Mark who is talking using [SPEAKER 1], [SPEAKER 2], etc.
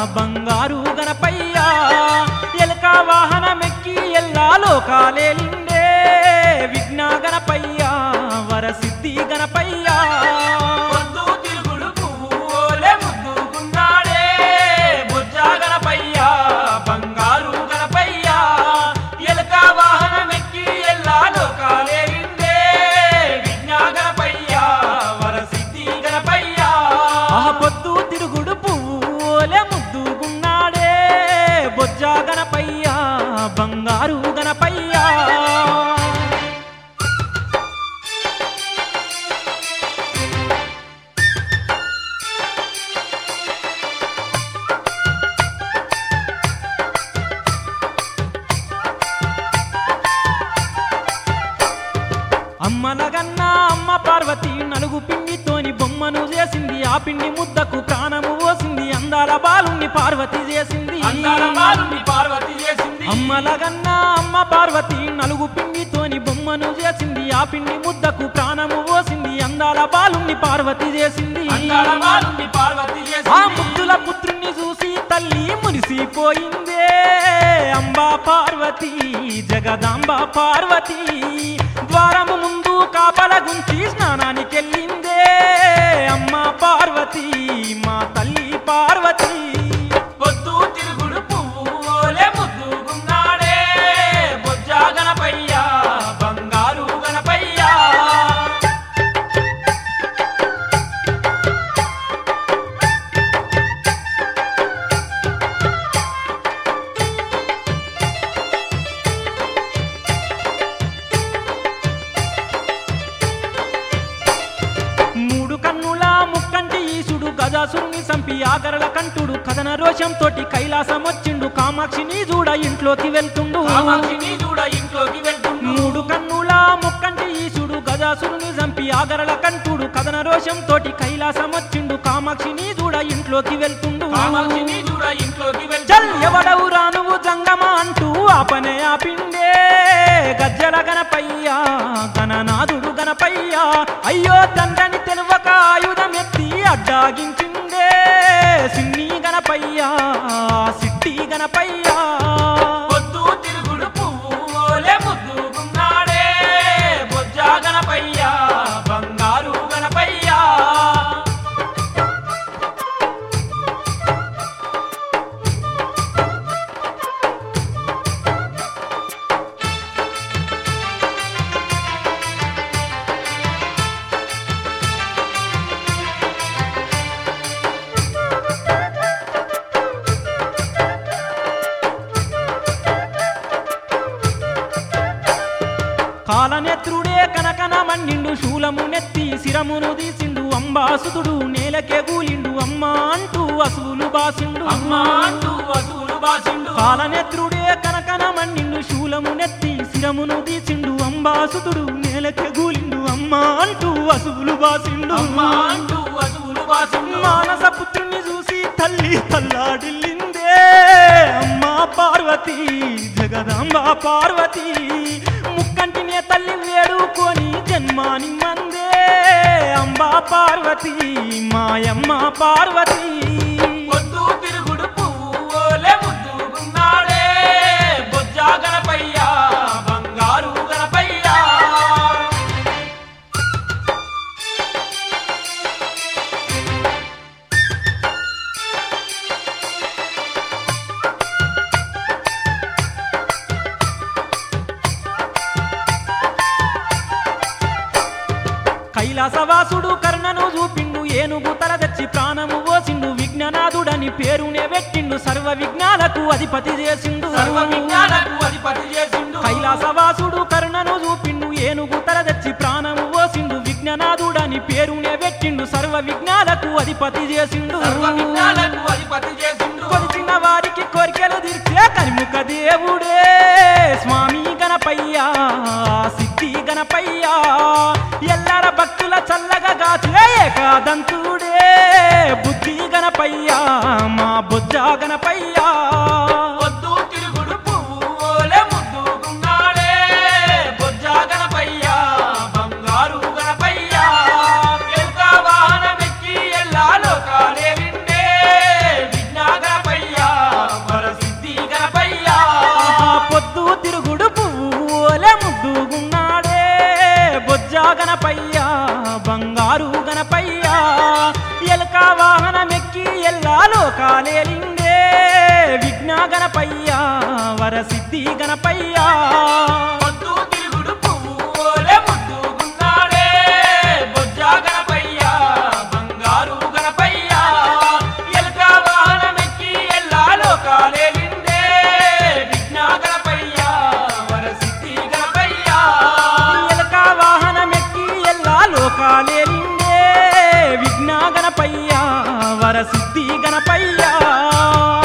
[SPEAKER 1] బంగారు గణపయ్య ఎలక వాహనమెక్కి ఎల్లా లోకాలేలిండే విఘ్న గణపయ్య వరసిద్ధి గణపయ్య
[SPEAKER 2] పొద్దు తిరుగుడు పువ్వులే ముద్దుకున్నాడే బొజ్జ గణపయ్య బంగారు గణపయ్య ఎలక వాహనమెక్కి ఎల్లా లోకాలేలిండే విఘ్న గణపయ్య వరసిద్ధి గణపయ్య
[SPEAKER 1] పొద్దు తిరుగుడు పువ్వులే ముద్దుగున్నాడే బొజ్జ గణపయ్య బంగారు గణపయ్య అమ్మలగన్న అమ్మ పార్వతి నలుగు పిండితోని బొమ్మను చేసింది ఆ పిండి ముద్దకు ప్రాణము పోసింది అందాల బాలుని పార్వతి చేసింది
[SPEAKER 2] అందాల బాలుని పార్వతి చేసింది
[SPEAKER 1] అమ్మలగన్న అమ్మ పార్వతి నలుగు పిండితోని బొమ్మను చేసింది ఆ పిండి ముద్దకు ప్రాణము పోసింది అందాల బాలుని పార్వతి చేసింది
[SPEAKER 2] అందాల బాలుని పార్వతి
[SPEAKER 1] ఆ
[SPEAKER 2] చేసింది
[SPEAKER 1] ముద్దుల పుత్రుణ్ణి చూసి తల్లి మురిసిపోయిందే అంబా పార్వతి జగదాంబ పార్వతి ద్వారము ముందు కాపల గుంచి స్నానానికెళ్ళిందే అమ్మ పార్వతి మా తల్లి పార్వతి
[SPEAKER 2] పొద్దు తిరుగుడు పువ్వులే ముద్దుకున్నాడే బొజ్జ గణపయ్య బంగారు గణపయ్య
[SPEAKER 1] మూడు కన్నుల ముక్కంటి ఈశుడు గజాసురుని సంపి ఆగరల కంటుడు కథన రోషంతోటి కైలాసం వచ్చిండు కామాక్షిని చూడ ఇంట్లోకి వెళ్తుండు
[SPEAKER 2] కామాక్షిని చూడ ఇంట్లోకి వెళ్తుండు
[SPEAKER 1] మూడు కన్నుల ముక్కంటి ఈశుడు గజాసురుని చంపి ఆగరల కంటుడు కథన రోషంతోటి కైలాసం వచ్చిండు కామాక్షిని చూడ ఇంట్లోకి వెళ్తుండు
[SPEAKER 2] కామాక్షిని చూడ ఇంట్లోకి
[SPEAKER 1] చల్
[SPEAKER 2] వెళ్తుండు
[SPEAKER 1] ఎవడవురా నువ్వు జంగమా అంటూ ఆపనే ఆపిండే గజ్జల గణపయ్య గణనాథుడు గణపయ్య అయ్యో తండ్రని తెలువక ఆయుధం ఎత్తి అడ్డాగించిండే సిన్ని గణపయ్య సిట్టి గణపయ్య
[SPEAKER 2] పొద్దు తిరుగుడు పువ్వులే ముద్దుకున్నాడే బొజ్జ గణపయ్య బంగారు గణపయ్య
[SPEAKER 1] కాలనేత్రుడే కనకన మన్నిండు శూలము నెత్తి శిరమును తీసిండు అంబాసుతుడు నేలకే గూలిండు అమ్మ అంటూ అసువులు బాసిండు
[SPEAKER 2] అమ్మ అంటూ వసూలు బాసిండు
[SPEAKER 1] కాలనేత్రుడే కనకన మన్నిండు శూలము నెత్తి శిరమును తీసిండు అంబాసుతుడు నేలకే గూలిండు అమ్మ అంటూ అసువులు బాసిండు
[SPEAKER 2] అమ్మ అంటూ వసూలు బాసిండు
[SPEAKER 1] మానస పుత్రుని చూసి తల్లి తల్లాడిల్లిందే అమ్మ పార్వతి జగదాంబ పార్వతి ముక్కంటినే తల్లి వేడుకొని జన్మాని మందే అంబా పార్వతి మాయమ్మ పార్వతి
[SPEAKER 2] పొద్దు తిరుగుడు పువ్వులే ముద్దుకున్నాడే బొజ్జ గణపయ్య బంగారు గణపయ్య
[SPEAKER 1] కైలాసవాసుడు కర్ణను చూపిండు ఏనుగు తల తెచ్చి ప్రాణము పోసిండు విఘ్ననాథుడని పేరునే పెట్టిండు సర్వ విఘ్నాలకు అధిపతి చేసిండు
[SPEAKER 2] సర్వ విజ్ఞానకు అధిపతి చేసిండు
[SPEAKER 1] కైలాసవాసుడు కర్ణను చూపిండు ఏనుగు తల తెచ్చి ప్రాణము పోసిండు విఘ్ననాథుడని పేరునే పెట్టిండు సర్వ విఘ్నాలకు అధిపతి చేసిండు
[SPEAKER 2] సర్వ విజ్ఞానకు అధిపతి చేసిండు
[SPEAKER 1] కొలిచిన వారికి కోరికలు తీర్చే కరిముఖ దేవుడే స్వామి గణపయ్య సిద్ధి గణపయ్య ఎల్లర భక్తుల చల్లగా గాచే ఏకాదంతుడే బుద్ధి గణపయ్య మా బొజ్జ గణపయ్య
[SPEAKER 2] పొద్దు తిరుగుడు పువ్వులే ముద్దుకున్నాడే బొజ్జ గణపయ్య బంగారు గణపయ్య ఎల్క వాహనమెక్కి ఎల్లా లోకాలే విండే విఘ్న గణపయ్య
[SPEAKER 1] లోకాలేలిండే విఘ్న గణపయ్య వరసిద్ధి గణపయ్య
[SPEAKER 2] పొద్దు తిరుగుడు పువ్వు ఓలే ముద్దుగున్నాడే బొజ్జా గణపయ్య బంగారు గణపయ్య ఎలుక వాహనమెక్కి ఎల్లా లోకాలేలిండే విఘ్న గణపయ్య వరసిద్ధి గణపయ్య
[SPEAKER 1] ఎలక వాహనమెక్కి ఎల్లా లోకాలేలిండే విఘ్న గణపయ్య వరసిద్ధి గణపయ్య